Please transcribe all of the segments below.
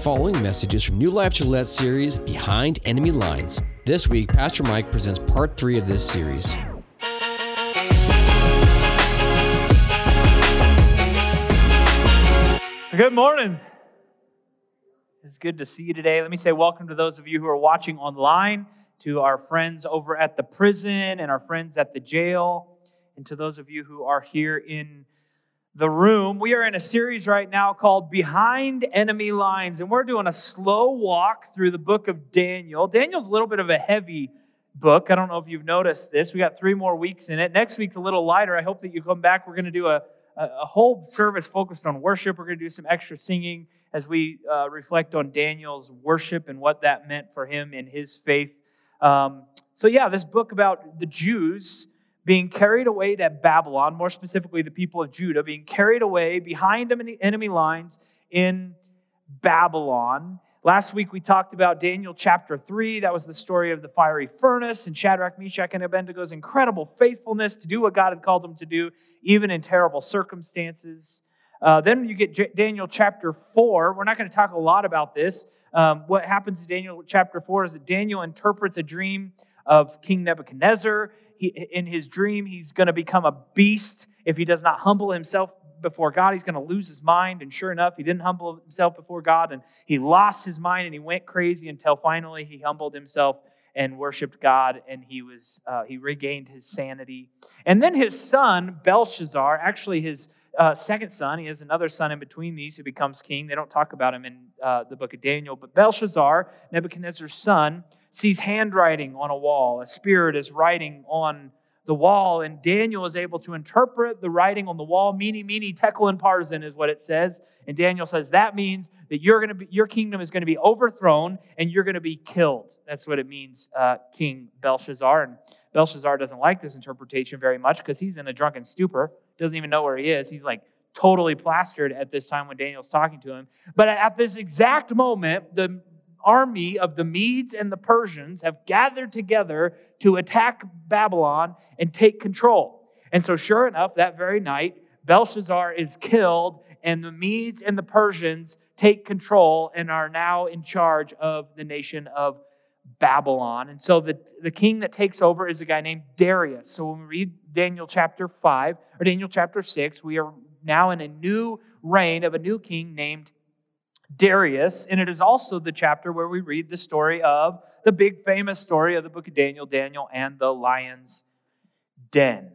following messages from New Life Gillette series, Behind Enemy Lines. This week, Pastor Mike presents part 3 of this series. Good morning. It's good to see you today. Let me say welcome to those of you who are watching online, to our friends over at the prison and our friends at the jail, and to those of you who are here in the room. We are in a series right now called Behind Enemy Lines, and we're doing a slow walk through the book of Daniel. Daniel's a little bit of a heavy book. I don't know if you've noticed this. We got 3 more weeks in it. Next week's a little lighter. I hope that you come back. We're going to do a whole service focused on worship. We're going to do some extra singing as we reflect on Daniel's worship and what that meant for him in his faith. This book about the Jews being carried away to Babylon, more specifically the people of Judah, being carried away behind enemy lines in Babylon. Last week we talked about Daniel chapter 3. That was the story of the fiery furnace and Shadrach, Meshach, and Abednego's incredible faithfulness to do what God had called them to do, even in terrible circumstances. Then you get Daniel chapter 4. We're not going to talk a lot about this. What happens in Daniel chapter 4 is that Daniel interprets a dream of King Nebuchadnezzar. In his dream, he's going to become a beast if he does not humble himself before God. He's going to lose his mind, and sure enough, he didn't humble himself before God, and he lost his mind, and he went crazy until finally he humbled himself and worshiped God, and he regained his sanity. And then his son, Belshazzar, actually his second son, he has another son in between these who becomes king. They don't talk about him in the book of Daniel, but Belshazzar, Nebuchadnezzar's son, sees handwriting on a wall. A spirit is writing on the wall, and Daniel is able to interpret the writing on the wall. Mene, tekel, and parsin is what it says. And Daniel says that means that your kingdom is going to be overthrown and you're going to be killed. That's what it means, King Belshazzar. And Belshazzar doesn't like this interpretation very much because he's in a drunken stupor, doesn't even know where he is. He's like totally plastered at this time when Daniel's talking to him. But at this exact moment, the army of the Medes and the Persians have gathered together to attack Babylon and take control. And so sure enough, that very night, Belshazzar is killed and the Medes and the Persians take control and are now in charge of the nation of Babylon. And so the king that takes over is a guy named Darius. So when we read Daniel chapter 5 or Daniel chapter 6, we are now in a new reign of a new king named Darius, and it is also the chapter where we read the story of the big famous story of the book of Daniel, Daniel and the lion's den.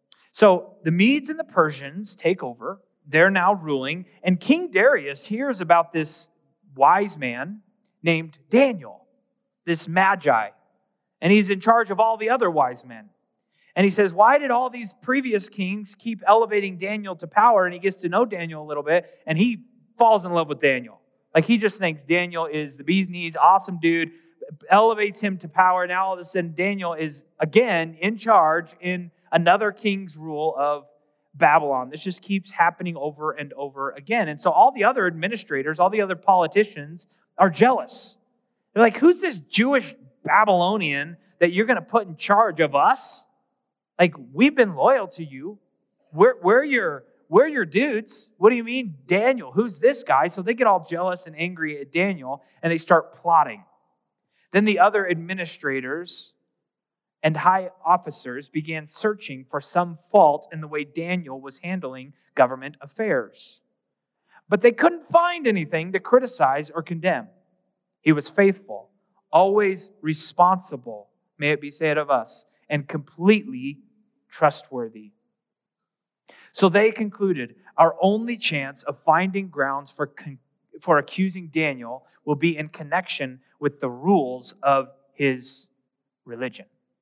So the Medes and the Persians take over. They're now ruling, and King Darius hears about this wise man named Daniel, this magi, and he's in charge of all the other wise men. And he says, why did all these previous kings keep elevating Daniel to power? And he gets to know Daniel a little bit, and he falls in love with Daniel. Like he just thinks Daniel is the bee's knees, awesome dude, elevates him to power. Now all of a sudden Daniel is again in charge in another king's rule of Babylon. This just keeps happening over and over again. And so all the other administrators, all the other politicians are jealous. They're like, who's this Jewish Babylonian that you're going to put in charge of us? Like, we've been loyal to you. We're your dudes. What do you mean, Daniel? Who's this guy? So they get all jealous and angry at Daniel, and they start plotting. Then the other administrators and high officers began searching for some fault in the way Daniel was handling government affairs. But they couldn't find anything to criticize or condemn. He was faithful, always responsible, may it be said of us, and completely trustworthy. So they concluded, our only chance of finding grounds for accusing Daniel will be in connection with the rules of his religion.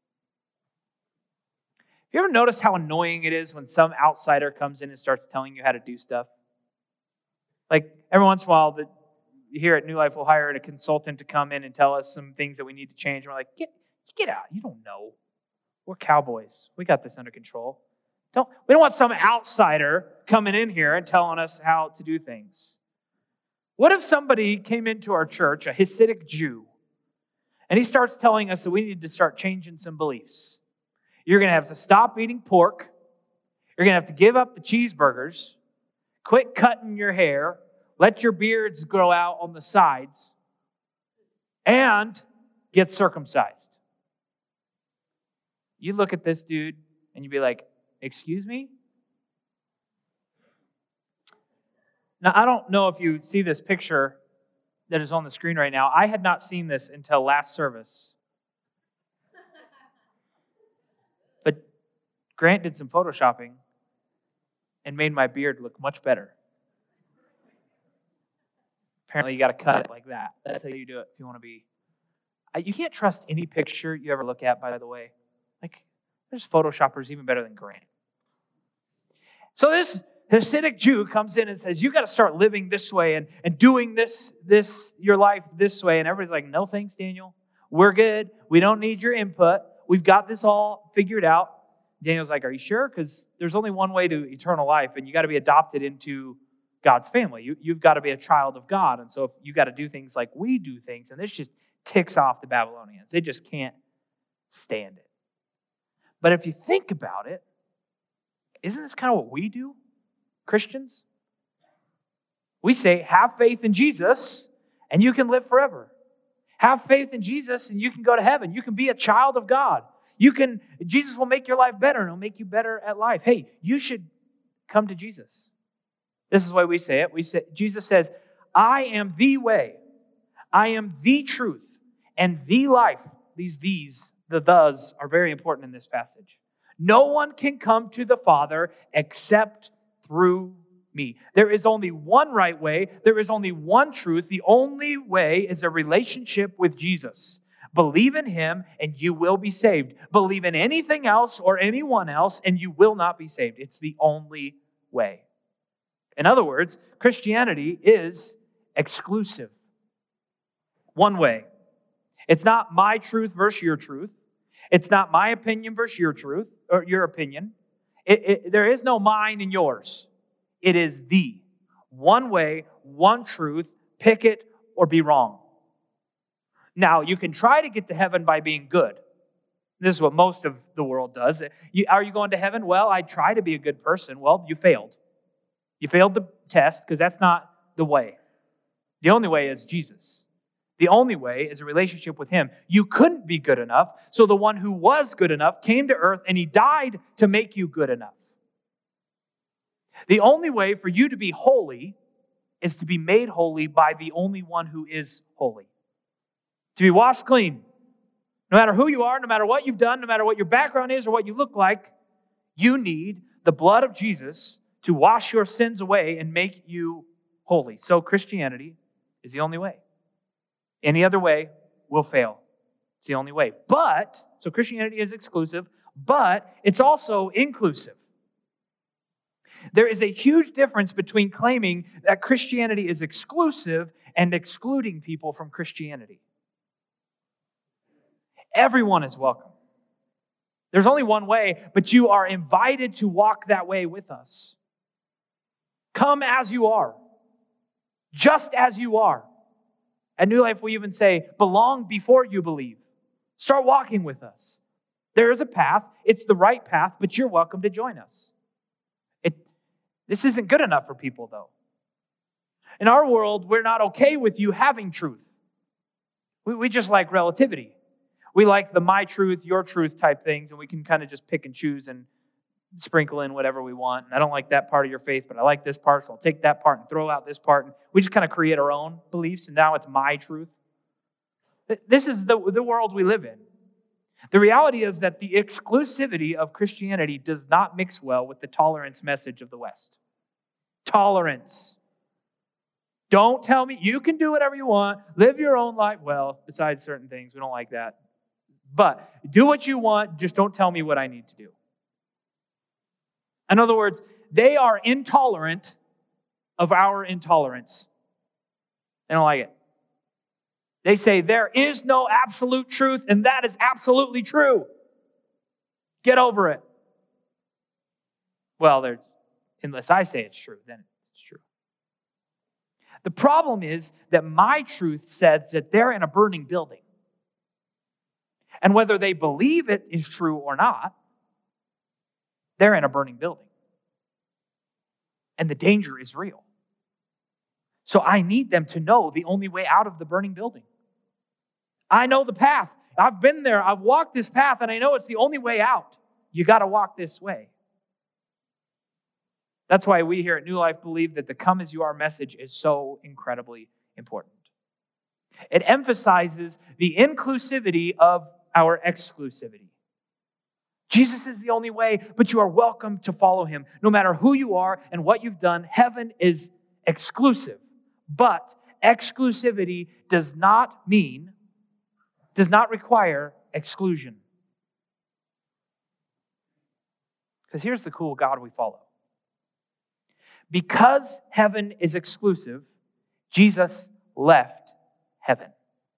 Have you ever noticed how annoying it is when some outsider comes in and starts telling you how to do stuff? Like every once in a while, here at New Life, we'll hire a consultant to come in and tell us some things that we need to change. And we're like, get out. You don't know. We're cowboys. We got this under control. We don't want some outsider coming in here and telling us how to do things. What if somebody came into our church, a Hasidic Jew, and he starts telling us that we need to start changing some beliefs? You're going to have to stop eating pork. You're going to have to give up the cheeseburgers, quit cutting your hair, let your beards grow out on the sides, and get circumcised. You look at this dude and you'd be like, excuse me? Now, I don't know if you see this picture that is on the screen right now. I had not seen this until last service. But Grant did some photoshopping and made my beard look much better. Apparently, you got to cut it like that. That's how you do it if you want to be. You can't trust any picture you ever look at, by the way. Like, there's photoshoppers even better than Grant. So this Hasidic Jew comes in and says, you got to start living this way and doing this your life this way. And everybody's like, no thanks, Daniel. We're good. We don't need your input. We've got this all figured out. Daniel's like, are you sure? Because there's only one way to eternal life, and you got to be adopted into God's family. You've got to be a child of God. And so if you got to do things like we do things, and this just ticks off the Babylonians. They just can't stand it. But if you think about it, isn't this kind of what we do, Christians? We say, have faith in Jesus, and you can live forever. Have faith in Jesus, and you can go to heaven. You can be a child of God. Jesus will make your life better, and He'll make you better at life. Hey, you should come to Jesus. This is why we say it. Jesus says, I am the way, I am the truth, and the life. The thes are very important in this passage. No one can come to the Father except through me. There is only one right way. There is only one truth. The only way is a relationship with Jesus. Believe in Him and you will be saved. Believe in anything else or anyone else and you will not be saved. It's the only way. In other words, Christianity is exclusive. One way. It's not my truth versus your truth. It's not my opinion versus your truth or your opinion. There is no mine and yours. It is the one way, one truth. Pick it or be wrong. Now, you can try to get to heaven by being good. This is what most of the world does. Are you going to heaven? Well, I try to be a good person. Well, you failed. You failed the test because that's not the way. The only way is Jesus. The only way is a relationship with Him. You couldn't be good enough, so the one who was good enough came to earth and He died to make you good enough. The only way for you to be holy is to be made holy by the only one who is holy. To be washed clean. No matter who you are, no matter what you've done, no matter what your background is or what you look like, you need the blood of Jesus to wash your sins away and make you holy. So Christianity is the only way. Any other way will fail. It's the only way. So Christianity is exclusive, but it's also inclusive. There is a huge difference between claiming that Christianity is exclusive and excluding people from Christianity. Everyone is welcome. There's only one way, but you are invited to walk that way with us. Come as you are, just as you are. At New Life, we even say, belong before you believe. Start walking with us. There is a path. It's the right path, but you're welcome to join us. This isn't good enough for people, though. In our world, we're not okay with you having truth. We just like relativity. We like the my truth, your truth type things, and we can kind of just pick and choose and sprinkle in whatever we want. And I don't like that part of your faith, but I like this part, so I'll take that part and throw out this part. And we just kind of create our own beliefs, and now it's my truth. This is the world we live in. The reality is that the exclusivity of Christianity does not mix well with the tolerance message of the West. Tolerance. Don't tell me you can do whatever you want, live your own life. Well, besides certain things, we don't like that. But do what you want, just don't tell me what I need to do. In other words, they are intolerant of our intolerance. They don't like it. They say there is no absolute truth, and that is absolutely true. Get over it. Well, unless I say it's true, then it's true. The problem is that my truth says that they're in a burning building. And whether they believe it is true or not, they're in a burning building. And the danger is real. So I need them to know the only way out of the burning building. I know the path. I've been there. I've walked this path, and I know it's the only way out. You got to walk this way. That's why we here at New Life believe that the come as you are message is so incredibly important. It emphasizes the inclusivity of our exclusivity. Jesus is the only way, but you are welcome to follow him. No matter who you are and what you've done, heaven is exclusive. But exclusivity does not require exclusion. Because here's the cool God we follow. Because heaven is exclusive, Jesus left heaven.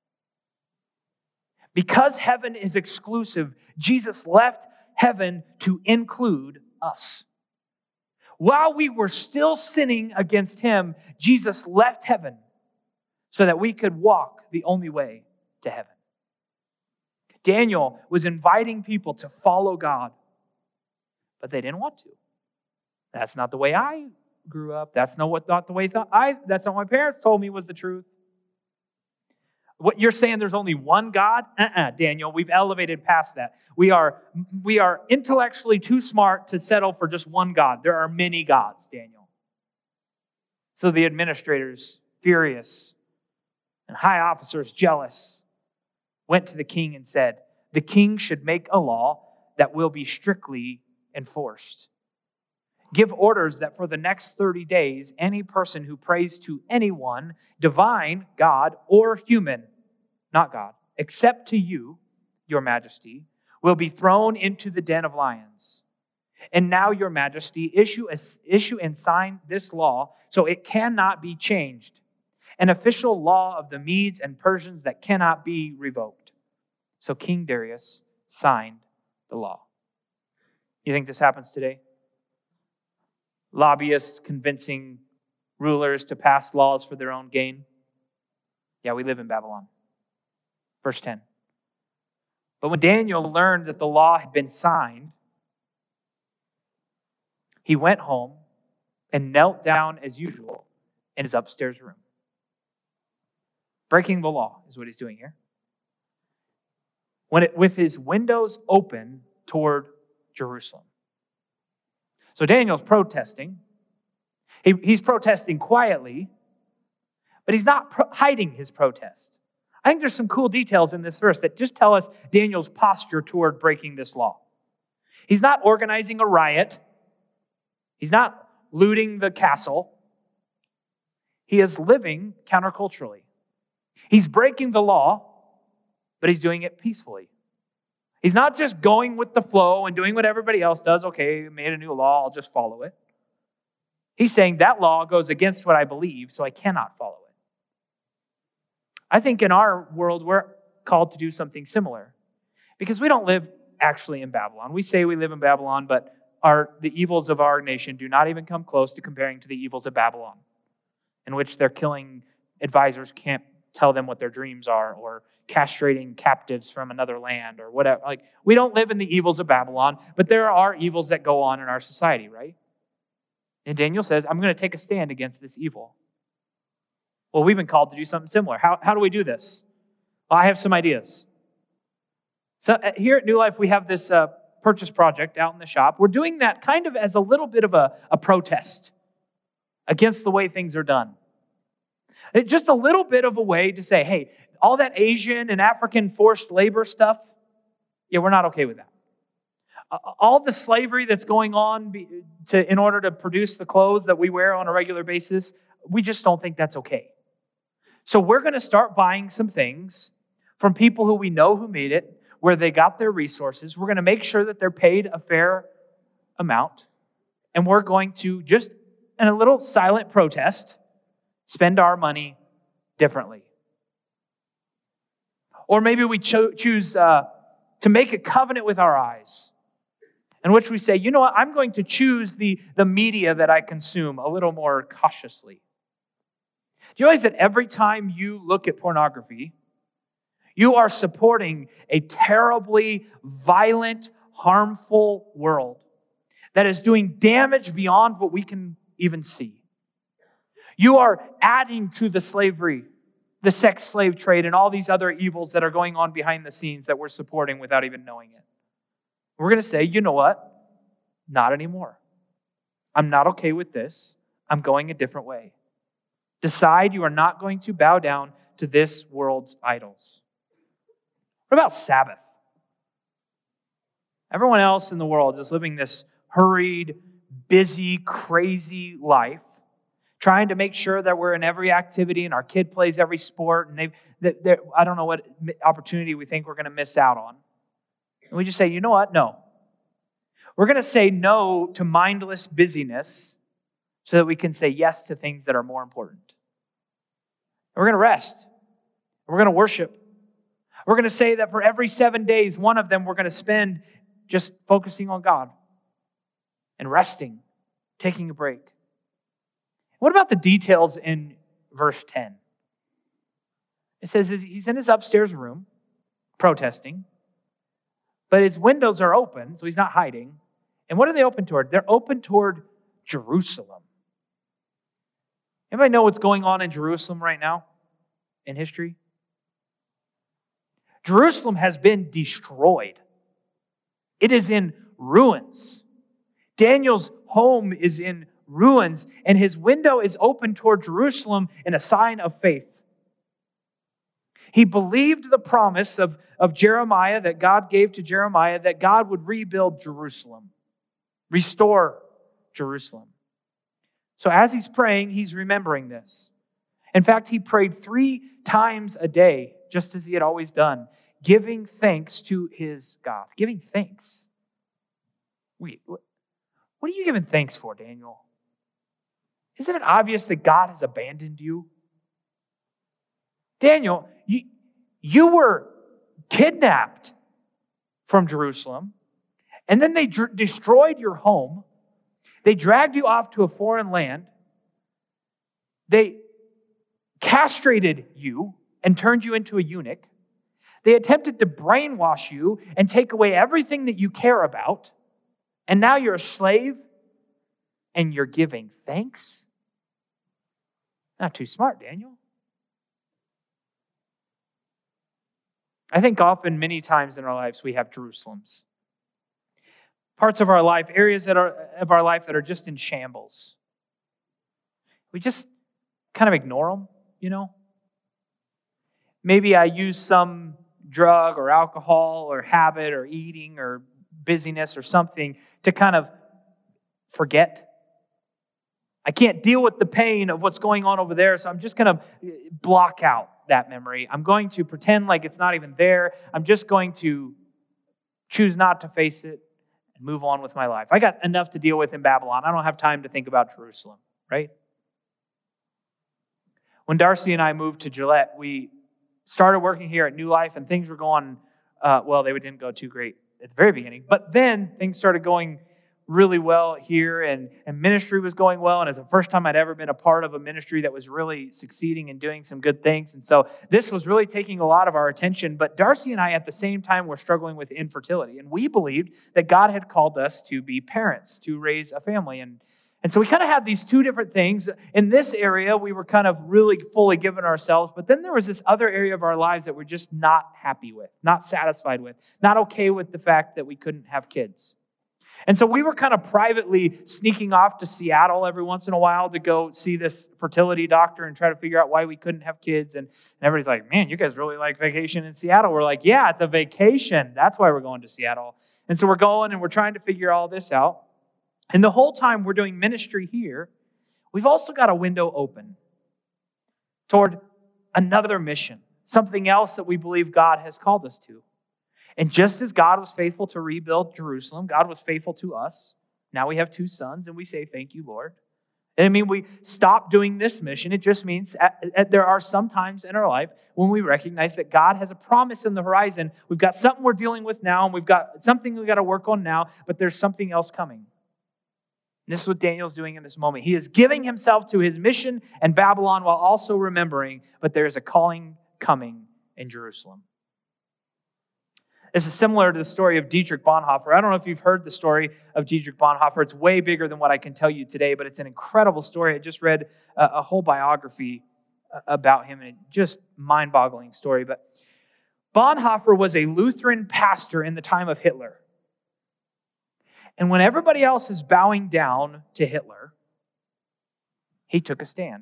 Because heaven is exclusive, Jesus left heaven to include us. While we were still sinning against him, Jesus left heaven so that we could walk the only way to heaven. Daniel was inviting people to follow God, but they didn't want to. That's not the way I grew up. That's not the way that's not what my parents told me was the truth. What you're saying, there's only one God? Daniel, we've elevated past that. We are intellectually too smart to settle for just one God. There are many gods, Daniel. So the administrators, furious, and high officers, jealous, went to the king and said, the king should make a law that will be strictly enforced. Give orders that for the next 30 days, any person who prays to anyone, divine, God, or human, not God, except to you, your majesty, will be thrown into the den of lions. And now, your majesty, issue and sign this law so it cannot be changed. An official law of the Medes and Persians that cannot be revoked. So King Darius signed the law. You think this happens today? Lobbyists convincing rulers to pass laws for their own gain? Yeah, we live in Babylon. Verse 10. But when Daniel learned that the law had been signed, he went home and knelt down as usual in his upstairs room. Breaking the law is what he's doing here. With his windows open toward Jerusalem. So Daniel's protesting. He's protesting quietly, but he's not hiding his protest. I think there's some cool details in this verse that just tell us Daniel's posture toward breaking this law. He's not organizing a riot. He's not looting the castle. He is living counterculturally. He's breaking the law, but he's doing it peacefully. He's not just going with the flow and doing what everybody else does. Okay, made a new law, I'll just follow it. He's saying that law goes against what I believe, so I cannot follow it. I think in our world, we're called to do something similar because we don't live actually in Babylon. We say we live in Babylon, but the evils of our nation do not even come close to comparing to the evils of Babylon, in which they're killing advisors, can't tell them what their dreams are, or castrating captives from another land, or whatever. Like, we don't live in the evils of Babylon, but there are evils that go on in our society, right? And Daniel says, I'm going to take a stand against this evil. Well, we've been called to do something similar. How do we do this? Well, I have some ideas. So here at New Life, we have this purchase project out in the shop. We're doing that kind of as a little bit of a protest against the way things are done. It's just a little bit of a way to say, hey, all that Asian and African forced labor stuff, yeah, we're not okay with that. All the slavery that's going on in order to produce the clothes that we wear on a regular basis, we just don't think that's okay. So we're going to start buying some things from people who we know who made it, where they got their resources. We're going to make sure that they're paid a fair amount. And we're going to, just in a little silent protest, spend our money differently. Or maybe we choose to make a covenant with our eyes, in which we say, you know what, I'm going to choose the media that I consume a little more cautiously. Do you realize that every time you look at pornography, you are supporting a terribly violent, harmful world that is doing damage beyond what we can even see? You are adding to the slavery, the sex slave trade, and all these other evils that are going on behind the scenes that we're supporting without even knowing it. We're going to say, you know what? Not anymore. I'm not okay with this. I'm going a different way. Decide you are not going to bow down to this world's idols. What about Sabbath? Everyone else in the world is living this hurried, busy, crazy life, trying to make sure that we're in every activity and our kid plays every sport, and I don't know what opportunity we think we're going to miss out on. And we just say, you know what? No. We're going to say no to mindless busyness so that we can say yes to things that are more important. We're going to rest. We're going to worship. We're going to say that for every 7 days, one of them we're going to spend just focusing on God and resting, taking a break. What about the details in verse 10? It says he's in his upstairs room protesting, but his windows are open, so he's not hiding. And what are they open toward? They're open toward Jerusalem. Anybody know what's going on in Jerusalem right now in history? Jerusalem has been destroyed. It is in ruins. Daniel's home is in ruins, and his window is open toward Jerusalem in a sign of faith. He believed the promise of Jeremiah that God gave to Jeremiah that God would rebuild Jerusalem, restore Jerusalem. So as he's praying, he's remembering this. In fact, he prayed 3 times a day, just as he had always done, giving thanks to his God. Giving thanks. Wait, what are you giving thanks for, Daniel? Isn't it obvious that God has abandoned you? Daniel, you were kidnapped from Jerusalem, and then they destroyed your home. They dragged you off to a foreign land. They castrated you and turned you into a eunuch. They attempted to brainwash you and take away everything that you care about. And now you're a slave and you're giving thanks? Not too smart, Daniel. I think often, many times in our lives, we have Jerusalems. Parts of our life, areas of our life that are just in shambles. We just kind of ignore them, you know? Maybe I use some drug or alcohol or habit or eating or busyness or something to kind of forget. I can't deal with the pain of what's going on over there, so I'm just going to block out that memory. I'm going to pretend like it's not even there. I'm just going to choose not to face it and move on with my life. I got enough to deal with in Babylon. I don't have time to think about Jerusalem, right? When Darcy and I moved to Gillette, we started working here at New Life, and things were going, they didn't go too great at the very beginning, but then things started going really well here, and ministry was going well, and it's the first time I'd ever been a part of a ministry that was really succeeding and doing some good things, and so this was really taking a lot of our attention. But Darcy and I, at the same time, were struggling with infertility, and we believed that God had called us to be parents, to raise a family, and so we kind of had these two different things. In this area, we were kind of really fully giving ourselves, but then there was this other area of our lives that we're just not happy with, not satisfied with, not okay with the fact that we couldn't have kids. And so we were kind of privately sneaking off to Seattle every once in a while to go see this fertility doctor and try to figure out why we couldn't have kids. And everybody's like, man, you guys really like vacation in Seattle. We're like, yeah, it's a vacation. That's why we're going to Seattle. And so we're going and we're trying to figure all this out. And the whole time we're doing ministry here, we've also got a window open toward another mission, something else that we believe God has called us to. And just as God was faithful to rebuild Jerusalem, God was faithful to us. Now we have 2 sons, and we say, thank you, Lord. And I mean, we stop doing this mission. It just means there are some times in our life when we recognize that God has a promise in the horizon. We've got something we're dealing with now, and we've got something we've got to work on now, but there's something else coming. And this is what Daniel's doing in this moment. He is giving himself to his mission in Babylon while also remembering, but there is a calling coming in Jerusalem. This is similar to the story of Dietrich Bonhoeffer. I don't know if you've heard the story of Dietrich Bonhoeffer. It's way bigger than what I can tell you today, but it's an incredible story. I just read a whole biography about him, and just mind-boggling story. But Bonhoeffer was a Lutheran pastor in the time of Hitler. And when everybody else is bowing down to Hitler, he took a stand.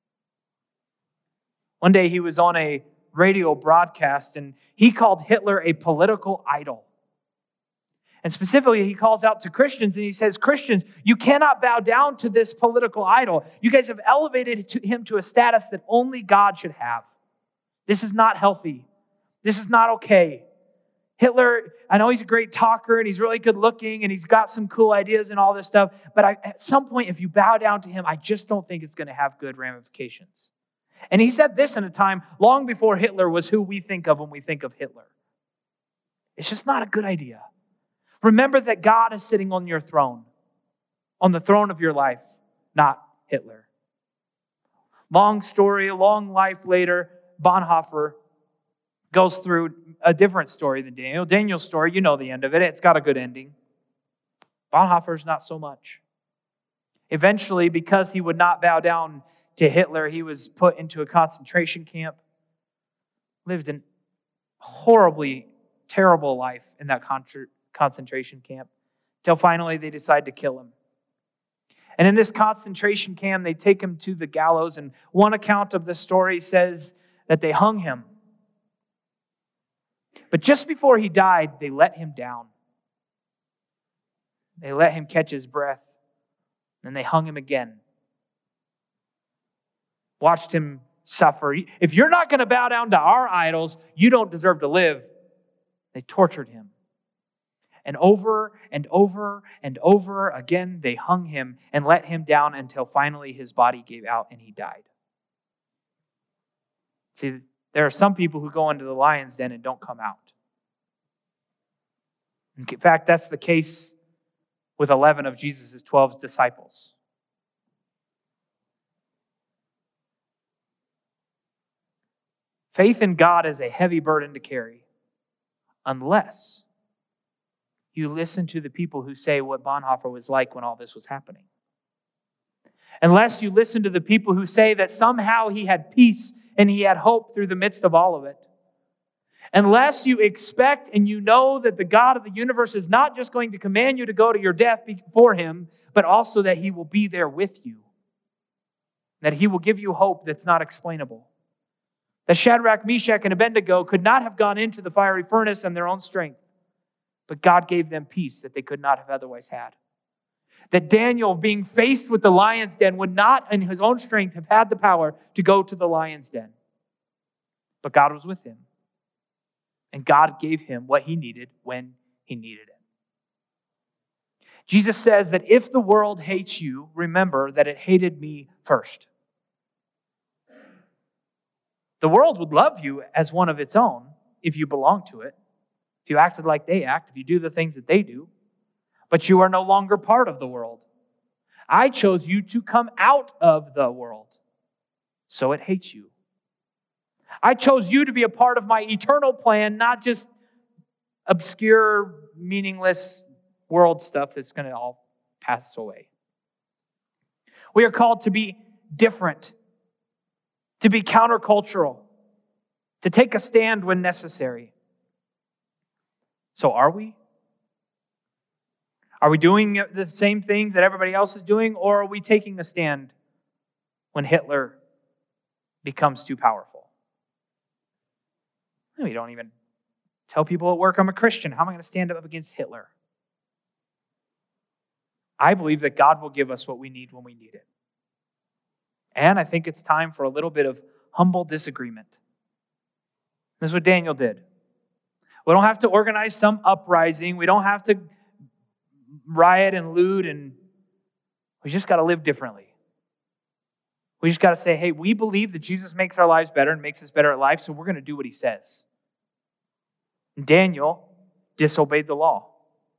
One day he was on a radio broadcast, and he called Hitler a political idol. And specifically, he calls out to Christians, and he says, Christians, you cannot bow down to this political idol. You guys have elevated him to a status that only God should have. This is not healthy. This is not okay. Hitler, I know he's a great talker, and he's really good looking, and he's got some cool ideas and all this stuff, but at some point, if you bow down to him, I just don't think it's going to have good ramifications. And he said this in a time long before Hitler was who we think of when we think of Hitler. It's just not a good idea. Remember that God is sitting on your throne, on the throne of your life, not Hitler. Long story, a long life later, Bonhoeffer goes through a different story than Daniel. Daniel's story, you know the end of it. It's got a good ending. Bonhoeffer's not so much. Eventually, because he would not bow down to Hitler, he was put into a concentration camp, lived a horribly terrible life in that concentration camp, till finally they decide to kill him. And in this concentration camp, they take him to the gallows, and one account of the story says that they hung him. But just before he died, they let him down. They let him catch his breath, and they hung him again. Watched him suffer. If you're not going to bow down to our idols, you don't deserve to live. They tortured him. And over and over and over again, they hung him and let him down until finally his body gave out and he died. See, there are some people who go into the lion's den and don't come out. In fact, that's the case with 11 of Jesus' 12 disciples. Faith in God is a heavy burden to carry unless you listen to the people who say what Bonhoeffer was like when all this was happening. Unless you listen to the people who say that somehow he had peace and he had hope through the midst of all of it. Unless you expect and you know that the God of the universe is not just going to command you to go to your death before him, but also that he will be there with you. That he will give you hope that's not explainable. That Shadrach, Meshach, and Abednego could not have gone into the fiery furnace in their own strength, but God gave them peace that they could not have otherwise had. That Daniel, being faced with the lion's den, would not in his own strength have had the power to go to the lion's den. But God was with him. And God gave him what he needed when he needed it. Jesus says that if the world hates you, remember that it hated me first. The world would love you as one of its own if you belong to it, if you acted like they act, if you do the things that they do. But you are no longer part of the world. I chose you to come out of the world, so it hates you. I chose you to be a part of my eternal plan, not just obscure, meaningless world stuff that's going to all pass away. We are called to be different, to be countercultural, to take a stand when necessary. So are we? Are we doing the same things that everybody else is doing, or are we taking a stand when Hitler becomes too powerful? We don't even tell people at work I'm a Christian. How am I going to stand up against Hitler? I believe that God will give us what we need when we need it. And I think it's time for a little bit of humble disagreement. This is what Daniel did. We don't have to organize some uprising. We don't have to riot and loot, and we just got to live differently. We just got to say, hey, we believe that Jesus makes our lives better and makes us better at life, so we're going to do what he says. And Daniel disobeyed the law.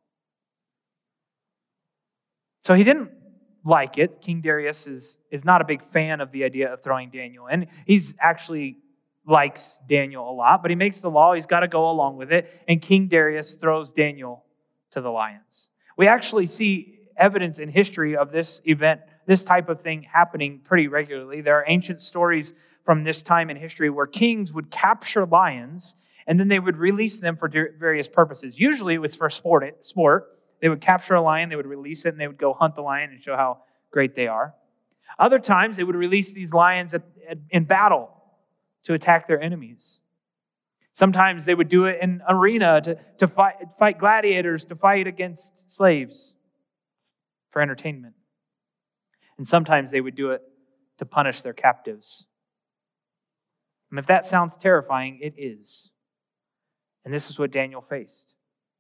So he didn't like it. King Darius is not a big fan of the idea of throwing Daniel in. He's actually likes Daniel a lot, but he makes the law. He's got to go along with it. And King Darius throws Daniel to the lions. We actually see evidence in history of this event, this type of thing happening pretty regularly. There are ancient stories from this time in history where kings would capture lions and then they would release them for various purposes. Usually it was for sport. They would capture a lion, they would release it, and they would go hunt the lion and show how great they are. Other times they would release these lions in battle to attack their enemies. Sometimes they would do it in arena to fight gladiators, to fight against slaves for entertainment. And sometimes they would do it to punish their captives. And if that sounds terrifying, it is. And this is what Daniel faced.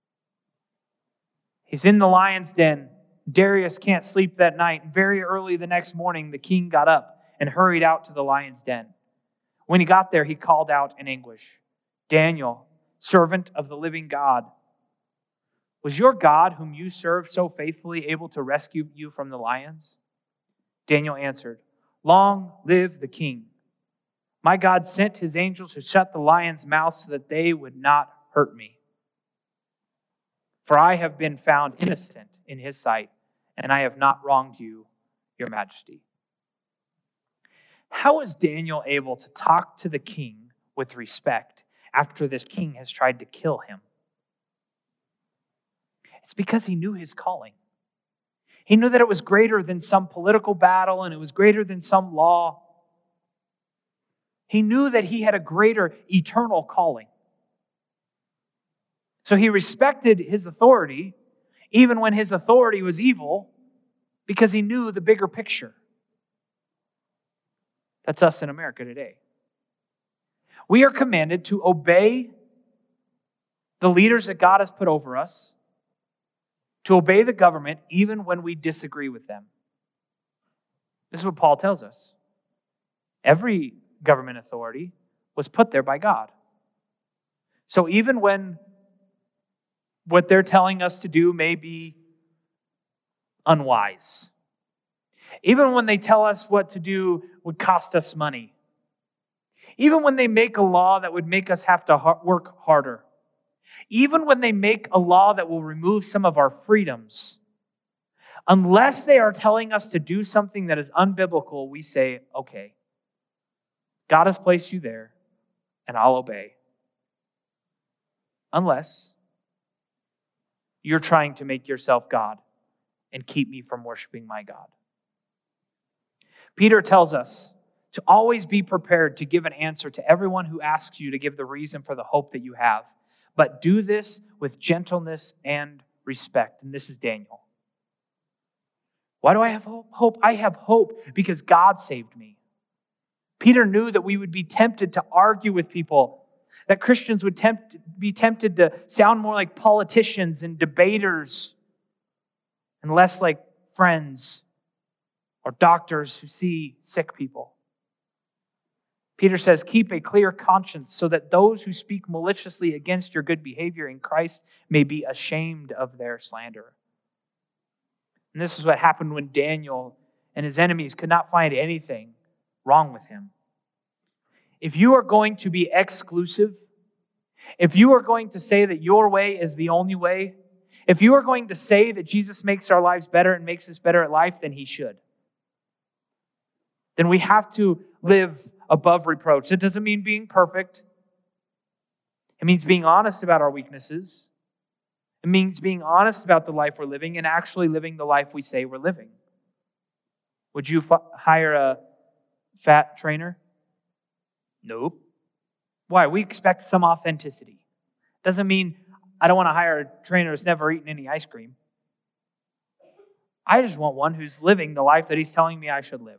He's in the lion's den. Darius can't sleep that night. Very early the next morning, the king got up and hurried out to the lion's den. When he got there, he called out in anguish, "Daniel, servant of the living God, was your God, whom you served so faithfully, able to rescue you from the lions?" Daniel answered, "Long live the king. My God sent his angels to shut the lions' mouths so that they would not hurt me. For I have been found innocent in his sight, and I have not wronged you, your majesty." How is Daniel able to talk to the king with respect after this king has tried to kill him? It's because he knew his calling. He knew that it was greater than some political battle and it was greater than some law. He knew that he had a greater eternal calling. So he respected his authority, even when his authority was evil, because he knew the bigger picture. That's us in America today. We are commanded to obey the leaders that God has put over us, to obey the government even when we disagree with them. This is what Paul tells us. Every government authority was put there by God. So even when what they're telling us to do may be unwise, even when they tell us what to do would cost us money, even when they make a law that would make us have to work harder, even when they make a law that will remove some of our freedoms, unless they are telling us to do something that is unbiblical, we say, okay, God has placed you there, and I'll obey. Unless you're trying to make yourself God and keep me from worshiping my God. Peter tells us to always be prepared to give an answer to everyone who asks you to give the reason for the hope that you have. But do this with gentleness and respect. And this is Daniel. Why do I have hope? I have hope because God saved me. Peter knew that we would be tempted to argue with people, that Christians would be tempted to sound more like politicians and debaters and less like friends or doctors who see sick people. Peter says, keep a clear conscience so that those who speak maliciously against your good behavior in Christ may be ashamed of their slander. And this is what happened when Daniel and his enemies could not find anything wrong with him. If you are going to be exclusive, if you are going to say that your way is the only way, if you are going to say that Jesus makes our lives better and makes us better at life, then he should. Then we have to live above reproach. It doesn't mean being perfect. It means being honest about our weaknesses. It means being honest about the life we're living and actually living the life we say we're living. Would you hire a fat trainer? Nope. Why? We expect some authenticity. Doesn't mean I don't want to hire a trainer who's never eaten any ice cream. I just want one who's living the life that he's telling me I should live.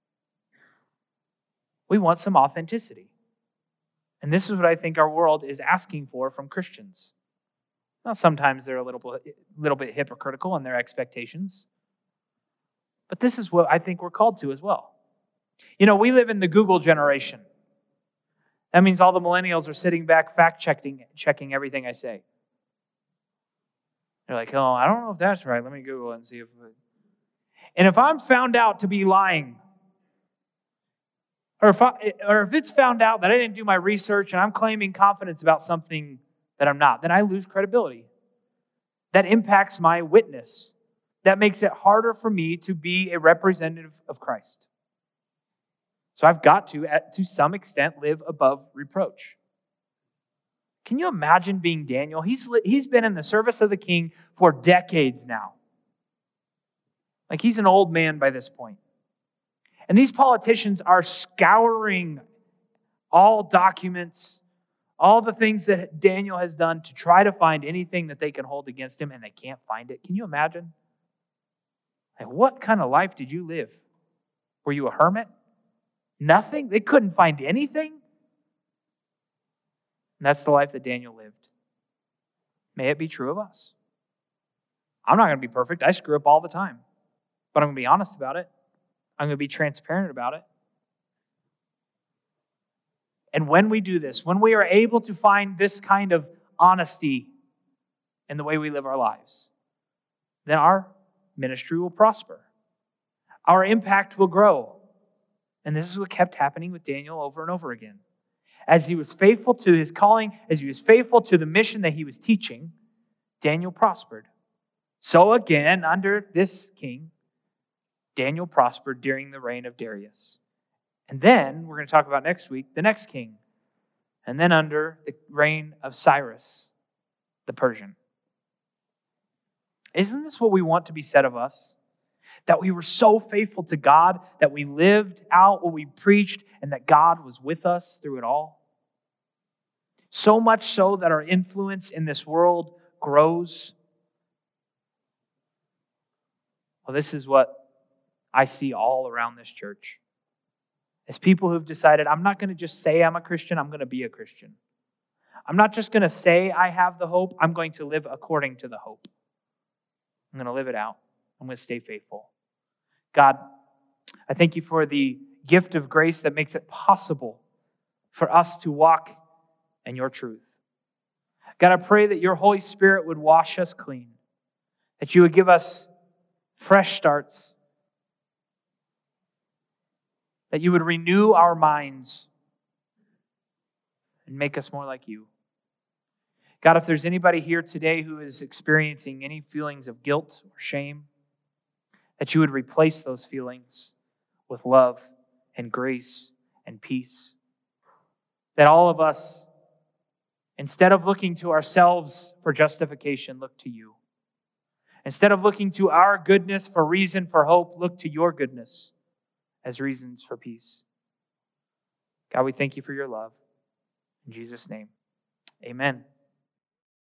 We want some authenticity. And this is what I think our world is asking for from Christians. Now, sometimes they're a little bit hypocritical in their expectations. But this is what I think we're called to as well. You know, we live in the Google generation. That means all the millennials are sitting back fact-checking everything I say. They're like, oh, I don't know if that's right. Let me Google it and see if... And if I'm found out to be lying, Or if it's found out that I didn't do my research and I'm claiming confidence about something that I'm not, then I lose credibility. That impacts my witness. That makes it harder for me to be a representative of Christ. So I've got to some extent, live above reproach. Can you imagine being Daniel? He's been in the service of the king for decades now. Like he's an old man by this point. And these politicians are scouring all documents, all the things that Daniel has done to try to find anything that they can hold against him, and they can't find it. Can you imagine? Like, what kind of life did you live? Were you a hermit? Nothing? They couldn't find anything? And that's the life that Daniel lived. May it be true of us. I'm not going to be perfect. I screw up all the time. But I'm going to be honest about it. I'm going to be transparent about it. And when we do this, when we are able to find this kind of honesty in the way we live our lives, then our ministry will prosper. Our impact will grow. And this is what kept happening with Daniel over and over again. As he was faithful to his calling, as he was faithful to the mission that he was teaching, Daniel prospered. So again, under this king, Daniel prospered during the reign of Darius. And then, we're going to talk about next week, the next king. And then under the reign of Cyrus, the Persian. Isn't this what we want to be said of us? That we were so faithful to God, that we lived out what we preached, and that God was with us through it all? So much so that our influence in this world grows. Well, this is what I see all around this church. As people who've decided, I'm not going to just say I'm a Christian, I'm going to be a Christian. I'm not just going to say I have the hope, I'm going to live according to the hope. I'm going to live it out. I'm going to stay faithful. God, I thank you for the gift of grace that makes it possible for us to walk in your truth. God, I pray that your Holy Spirit would wash us clean, that you would give us fresh starts, that you would renew our minds and make us more like you. God, if there's anybody here today who is experiencing any feelings of guilt or shame, that you would replace those feelings with love and grace and peace. That all of us, instead of looking to ourselves for justification, look to you. Instead of looking to our goodness for reason for hope, look to your goodness as reasons for peace. God, we thank you for your love. In Jesus' name, amen.